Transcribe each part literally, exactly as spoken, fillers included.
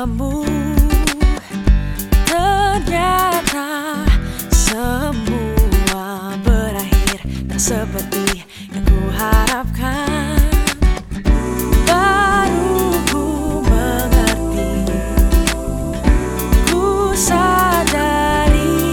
bersamamu. Ternyata semua berakhir tak seperti yang ku harapkan. Baru ku mengerti, ku sadari,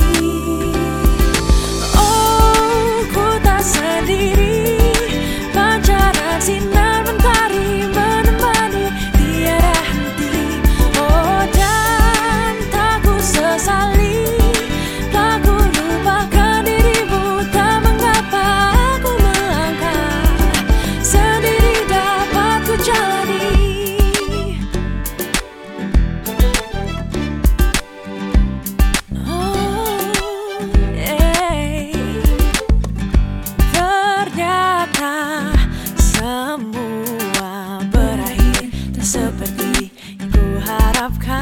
oh ku tak sendiri. Pancaran sinar mentari menemani tiada henti. Oh dan tak ku sesali, tak ku lupakan dirimu. Tak mengapa aku melangkah, sendiri dapat ku jalani. Oh, eh. Ternyata semua berakhir tak seperti yang ku harapkan.